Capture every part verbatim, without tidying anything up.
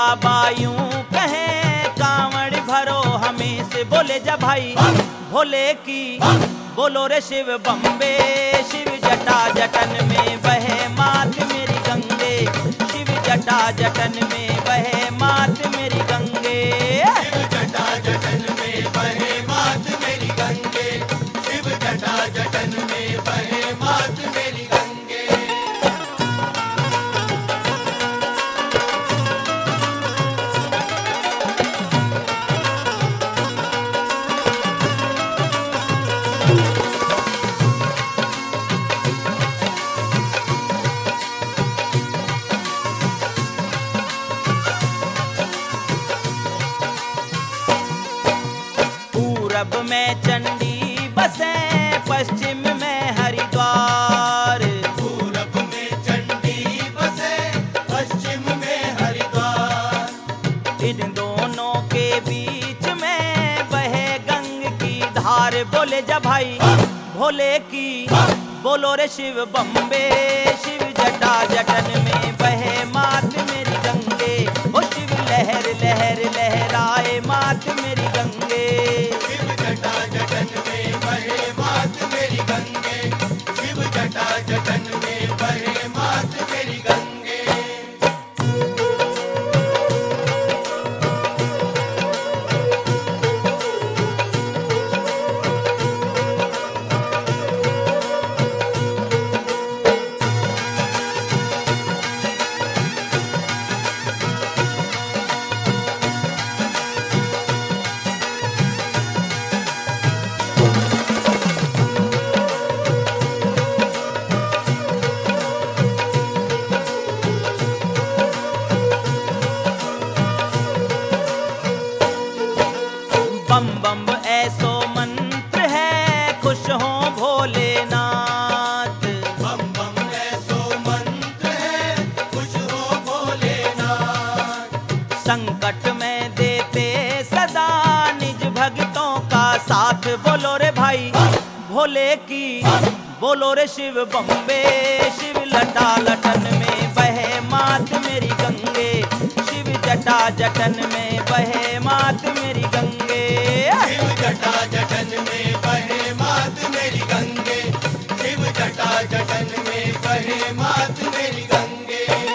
बाबा यूं कहें कांवड़ भरो हमें से, बोले जा भाई भोले की बोलो रे शिव बम्बे। शिव जटा जटन में बहे मात मेरी गंगे, शिव जटा जटन में बहे मात मेरी गंगे। शिव जटा जटन में बहे मात मेरी गंगे, शिव जटा जटन में बहे मात मेरी गंगे। पूरब में चंडी बसे, पश्चिम में हरिद्वार। पूरब में चंडी बसे, पश्चिम में हरिद्वार। इन दोनों के बीच में बहे गंग की धार, बोले जा भाई भोले की बोलो रे शिव बम्बे। शिव जटा जटन में बहे मात मेरी गंगे, ओ शिव लहर लहर लहराए मात मेरी गंगे। शिव जटा जटन में बहे मात मेरी गंगे, शिव जटा जटन में बहे मात मेरी गंगे। बम बम ऐसो मंत्र है खुश हो भोलेनाथ। बम बम ऐसो मंत्र है खुश हो भोलेनाथ। संकट में देते सदा निज भक्तों का साथ, बोलो रे भाई भोले की बोलो रे शिव बम्बे। शिव लटा लटन में बहे मात मेरी गंगे, शिव जटा जटन में बहे मात मेरी गंगे। शिव जटा जटन में बहे मात मेरी गंगे, शिव जटा जटन में बहे मात मेरी गंगे।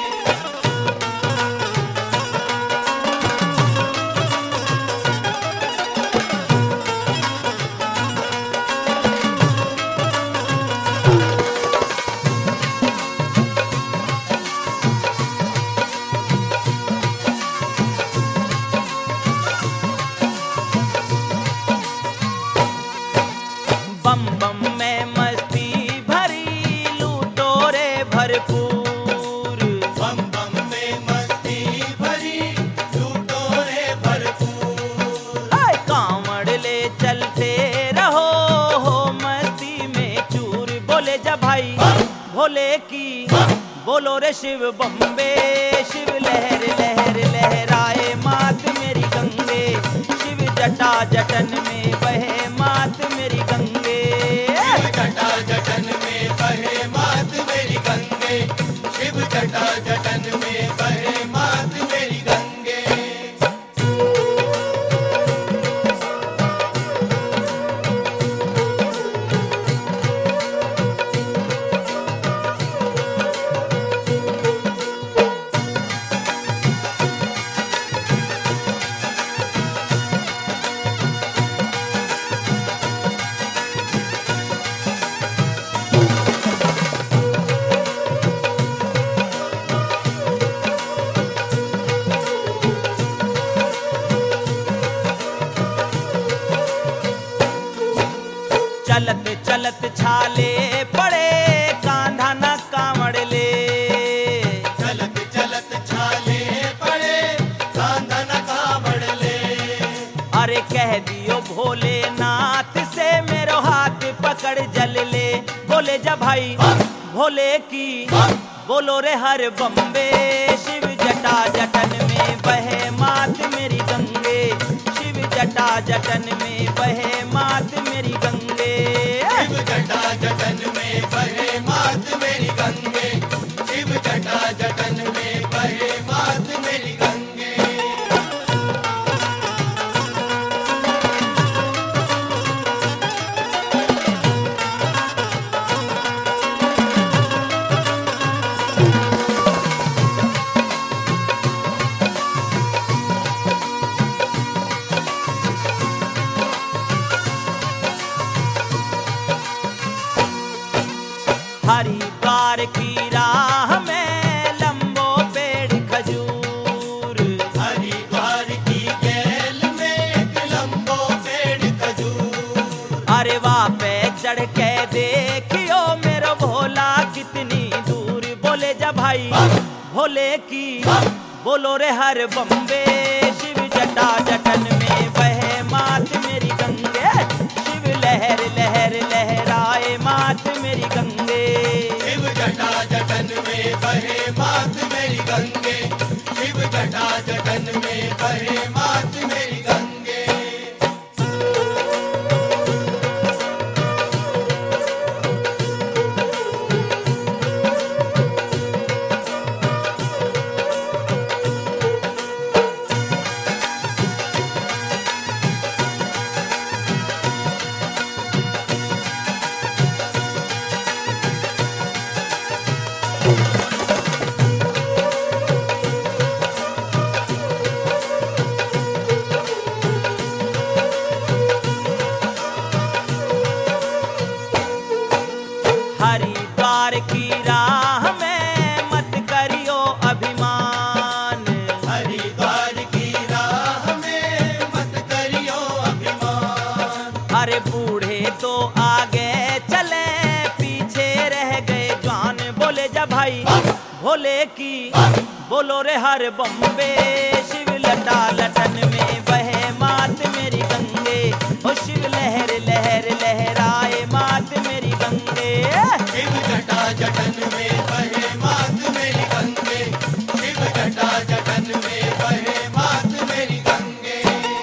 बम बम में मस्ती भरी लूटो रे भरपूर। बम बम में मस्ती भरी लूटो रे भरपूर। हाय कांवड़ ले चलते रहो हो मस्ती में चूर, बोले जा भाई भोले की बोलो रे शिव बम्बे। शिव लहर लहर लहराए मात मेरी गंगे, शिव जटा जटन में बहे मात मेरी गंगे। शिव जटा जटन में बहे मात मेरी गंगे, शिव जटा जटन में बहे मात मेरी गंगे। चलत चलत छाले पड़े कांधा न कांवड़ ले। चलत चलत छाले पड़े कांधा न कांवड़ ले। अरे कह दियो भोलेनाथ से मेरो हाथ पकड़ जल ले, बोले जा भाई भोले की बोलो रे हर बम्बे। शिव जटा जटन में बहे मात मेरी गंगे, शिव जटा जटन में बहे मात मेरी गंगे। शिव जटा जटन में बहे मात मेरी गंगे, शिव जटा जटन में बहे मात मेरी गंगे। हरिद्वार की राह में लंबो पेड़ खजूर, हरिद्वार की गेल में एक लंबो पेड़ खजूर। अरे वहाँ पे चढ़ के देखियो मेरो भोला कितनी दूर। बोले जा भाई भोले की बोलो रे हर बम्बे, शिव जटा जटन में बहे मात मेरी गंगे, शिव लहर लहर लहराए मात मेरी गंगे। शिव जटा जटन में बहे मात मेरी गंगे, शिव जटा जटन में बहे मात मेरी गंगे। हरिद्वार की राह में मत करियो अभिमान, हरिद्वार की राह में मत करियो अभिमान। अरे बूढ़े तो आगे चले पीछे रह गए जवान। बोले जा भाई भोले की बोलो रे हर बम्बे, शिव लटा लटन में बहे मात मेरी गंगे, ओ शिव लहर लहर लहराए मात मेरी गंगे। शिव जटा जटन में बहे मात मेरी गंगे, शिव जटा जटन में बहे मात मेरी गंगे।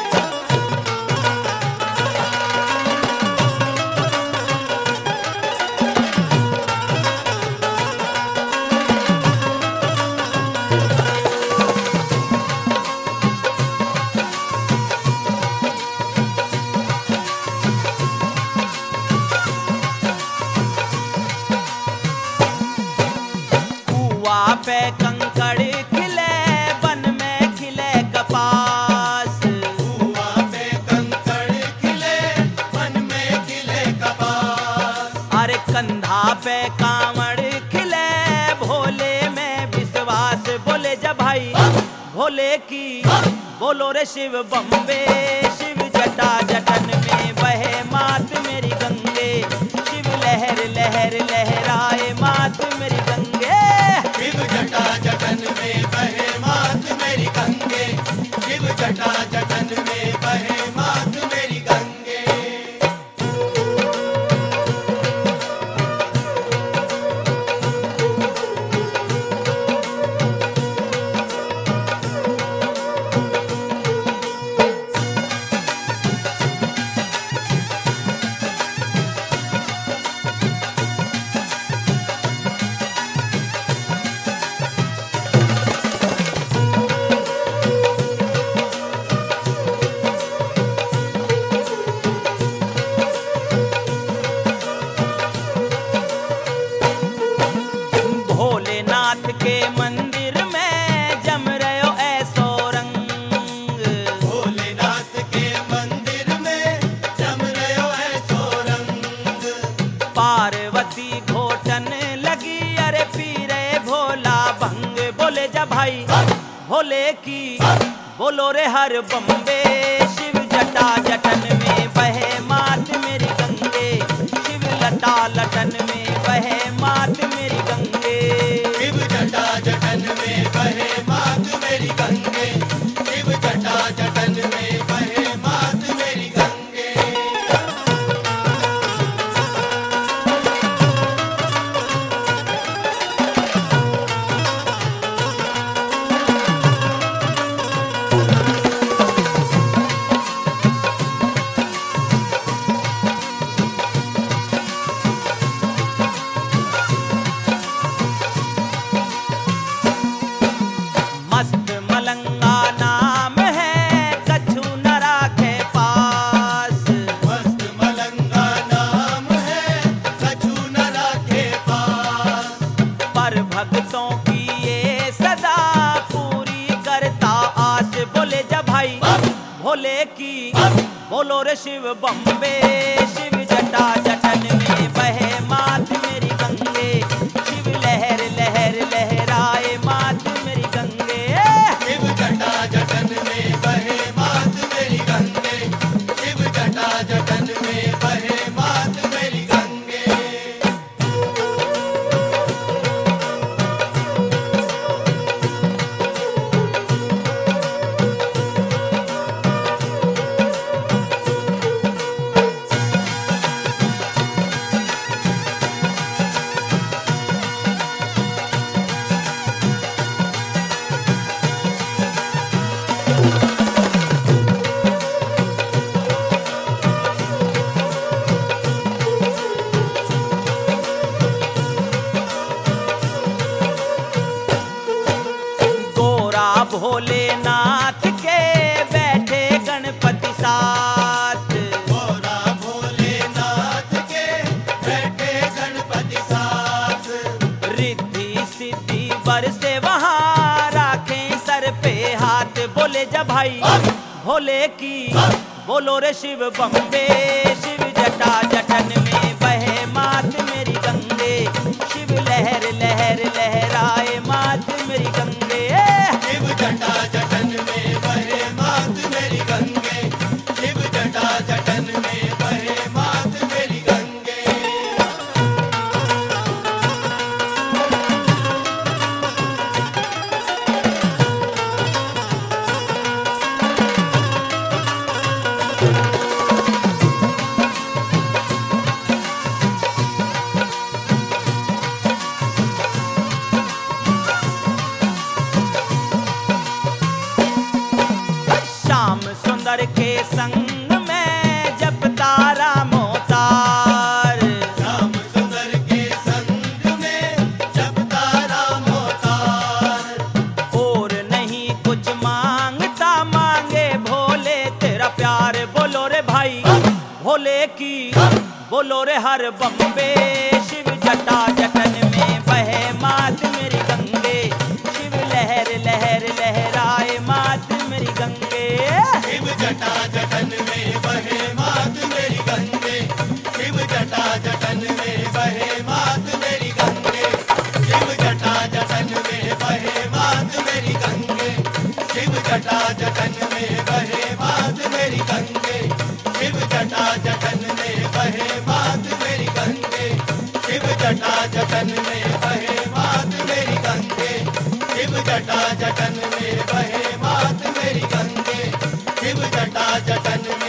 कुआ पे कंकड़ खिले वन में खिले कपास, कुआ पे कंकड़ खिले वन में खिले कपास। अरे कंधा पे कांवड़ खिले भोले में विश्वास। बोले जा भाई भोले की बोलो रे शिव बम्बे, शिव जटा जटन में बहे मात मेरी गंगे, शिव लहर लहर लहराए मात मेरी गंगे। शिव जटा जटन में बहे मात मेरी गंगे, शिव जटा जटन में बहे मात मेरी गंगे। भोलेनाथ के मंदिर में जम रहो ऐसो रंग, भोलेनाथ के मंदिर में जम रहो ऐसो रंग। पार्वती घोटन लगी अरे पीरे भोला भंग। बोले जा भाई भोले की बोलो रे हर बम्बे, शिव जटा जटन में बहे मात मेरी गंगे, शिव लटा लटन में बहे मात मेरी गंगे। शिव जटा जटन में बहे मात मेरी गंगे, शिव जटा जटन में बहे मात मेरी गंगे। मस्त मलंगा नाम है कछु न राखे पास, मस्त मलंगा नाम है कछु न राखे पास। पर भक्तों की ये सदा पूरी करता आस। बोले जा भाई भोले की बोलो रे शिव बम्बे, शिव जटा जटन में बहे मात मेरी गंगे, ऊपर से वहां राखें सर पे हाथ, बोले जब भाई भोले की बोलो रे शिव बम्बे, शिव जटा जटन में बहे मात मेरी गंगे, शिव लहर लहर लहराए मात मेरी गंगे। शिव जटा जटन में बहे मात मेरी गंगे, शिव जटा जटन में बहे मात मेरी गंगे। श्याम सुंदर के संग में जब तारा मोतार, श्याम सुंदर के संग में जब तारा मोतार, और नहीं कुछ मांगता मांगे भोले तेरा प्यार, बोलो रे भाई भोले की बोलो रे हर बम्बे, शिव जटा जटन में बहे मात मेरी गंगे, शिव लहर लहर लहराए मात मेरी गंगे। शिव जटा जटन में बहे मात मेरी गंगे, शिव जटा जटन में बहे मात मेरी गंगे, शिव जटा जटन में बहे मात मेरी गंगे, शिव जटा जटन में बहे मात मेरी गंगे, शिव जटा जटन में बहे मात मेरी गंगे, शिव जटा जटन में बहे मात मेरी गंगे, शिव जटा जटन में बहे मात मेरी गंगे, शिव जटा जटन